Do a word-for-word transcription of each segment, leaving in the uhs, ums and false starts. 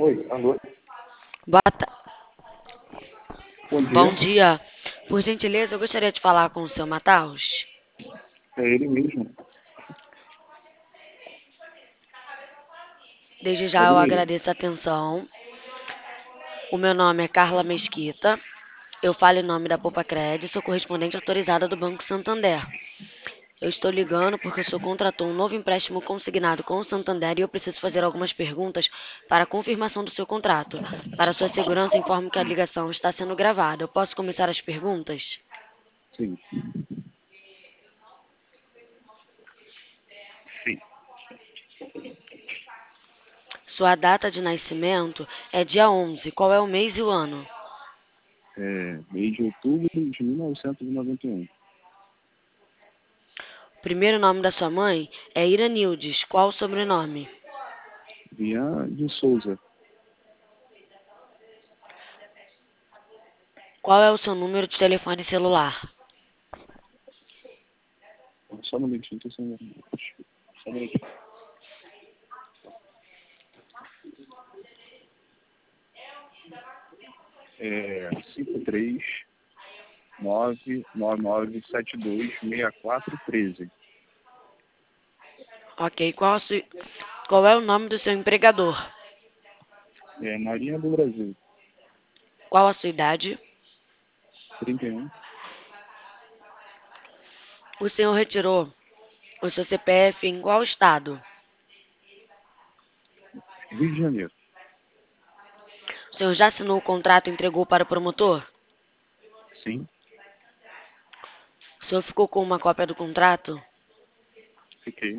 Oi, alô, Boa ta- bom Bom dia. dia. Por gentileza, eu gostaria de falar com o seu Mataus. É ele mesmo. Desde já Pode eu ir. agradeço a atenção. O meu nome é Carla Mesquita. Eu falo em nome da Popacred, sou correspondente autorizada do Banco Santander. Eu estou ligando porque o senhor contratou um novo empréstimo consignado com o Santander e eu preciso fazer algumas perguntas para a confirmação do seu contrato. Para sua segurança, informo que a ligação está sendo gravada. Eu posso começar as perguntas? Sim, sim. Sua data de nascimento é dia onze. Qual é o mês e o ano? É mês de outubro de mil novecentos e noventa e um. O primeiro nome da sua mãe é Iranildes. Qual o sobrenome? Vian de Souza. Qual é o seu número de telefone celular? Só um momentinho, tô sem... Só um momentinho. É cinco três nove nove nove sete dois seis quatro um três. Ok. Qual, a sua- qual é o nome do seu empregador? É Marinha do Brasil. Qual a sua idade? trinta e um. O senhor retirou o seu C P F em qual estado? Rio de Janeiro. O senhor já assinou o contrato e entregou para o promotor? Sim, O senhor ficou com uma cópia do contrato? fiquei.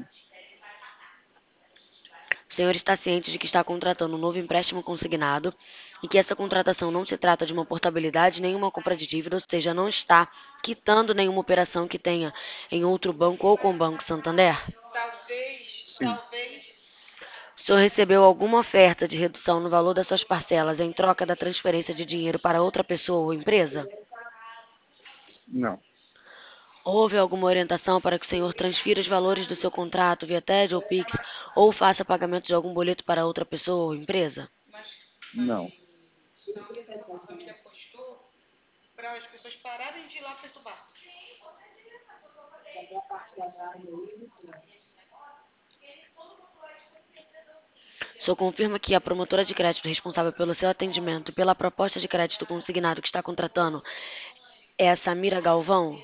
O senhor está ciente de que está contratando um novo empréstimo consignado e que essa contratação não se trata de uma portabilidade nem uma compra de dívida, ou seja, não está quitando nenhuma operação que tenha em outro banco ou com o Banco Santander? Sim, O senhor recebeu alguma oferta de redução no valor das suas parcelas em troca da transferência de dinheiro para outra pessoa ou empresa? não, Houve alguma orientação para que o senhor transfira os valores do seu contrato via TED ou Pix ou faça pagamento de algum boleto para outra pessoa ou empresa? não. O senhor confirma que a promotora de crédito responsável pelo seu atendimento e pela proposta de crédito consignado que está contratando é a Samira Galvão?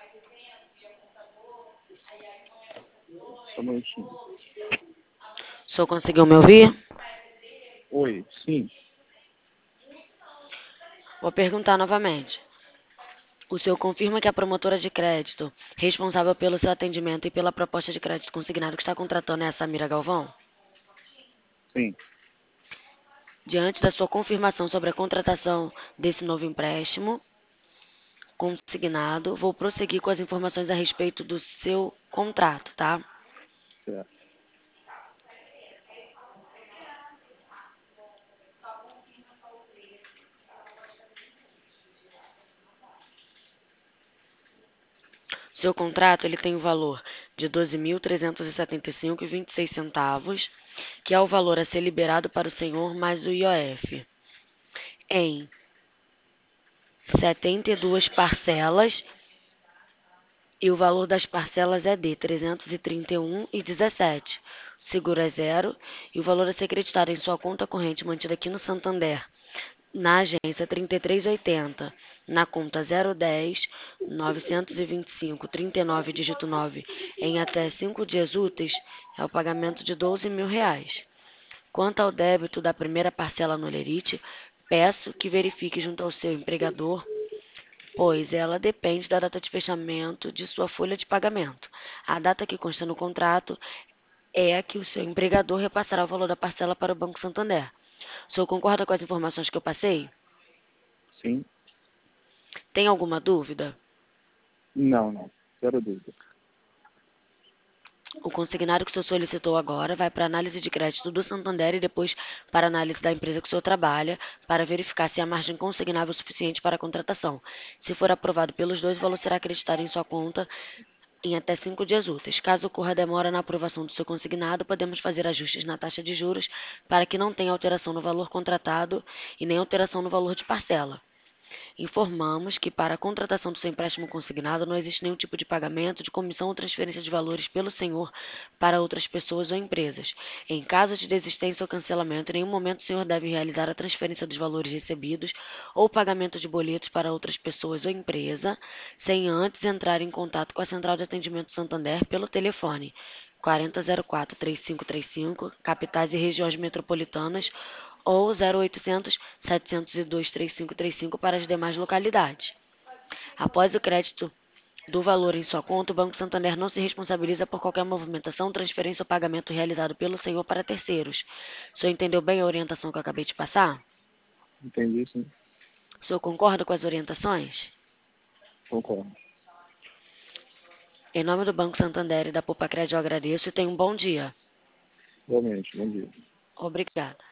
Só um momentinho. O senhor conseguiu me ouvir? Oi, sim, Vou perguntar novamente. O senhor confirma que a promotora de crédito responsável pelo seu atendimento e pela proposta de crédito consignado que está contratando é a Samira Galvão? sim. Diante da sua confirmação sobre a contratação desse novo empréstimo consignado, vou prosseguir com as informações a respeito do seu contrato, tá? Certo. Seu contrato ele tem o valor de doze mil trezentos e setenta e cinco reais e vinte e seis centavos, que é o valor a ser liberado para o senhor mais o I O F, em setenta e duas parcelas, e o valor das parcelas é de trezentos e trinta e um reais e dezessete centavos. O seguro é zero e o valor a ser creditado em sua conta corrente mantida aqui no Santander, na agência trinta e três oitenta, na conta zero dez, novecentos e vinte e cinco, trinta e nove, dígito nove, em até cinco dias úteis, é o pagamento de doze mil reais. Quanto ao débito da primeira parcela no Lerite, peço que verifique junto ao seu empregador, pois ela depende da data de fechamento de sua folha de pagamento. A data que consta no contrato é a que o seu empregador repassará o valor da parcela para o Banco Santander. O senhor concorda com as informações que eu passei? Sim. Tem alguma dúvida? Não, não. Zero dúvida. O consignado que o senhor solicitou agora vai para a análise de crédito do Santander e depois para a análise da empresa que o senhor trabalha, para verificar se há margem consignável suficiente para a contratação. Se for aprovado pelos dois, o valor será acreditado em sua conta em até cinco dias úteis. Caso ocorra demora na aprovação do seu consignado, podemos fazer ajustes na taxa de juros para que não tenha alteração no valor contratado e nem alteração no valor de parcela. Informamos que, para a contratação do seu empréstimo consignado, não existe nenhum tipo de pagamento, de comissão ou transferência de valores pelo senhor para outras pessoas ou empresas. Em caso de desistência ou cancelamento, em nenhum momento o senhor deve realizar a transferência dos valores recebidos ou pagamento de boletos para outras pessoas ou empresa, sem antes entrar em contato com a Central de Atendimento Santander pelo telefone quarenta zero quatro, três cinco três cinco, capitais e regiões metropolitanas, ou zero oitocentos, setecentos e dois, trinta e cinco trinta e cinco para as demais localidades. Após o crédito do valor em sua conta, o Banco Santander não se responsabiliza por qualquer movimentação, transferência ou pagamento realizado pelo senhor para terceiros. O senhor entendeu bem a orientação que eu acabei de passar? Entendi, sim. O senhor concorda com as orientações? Concordo. Em nome do Banco Santander e da Poupa Crédito, eu agradeço e tenha um bom dia. Realmente, bom dia. Obrigada.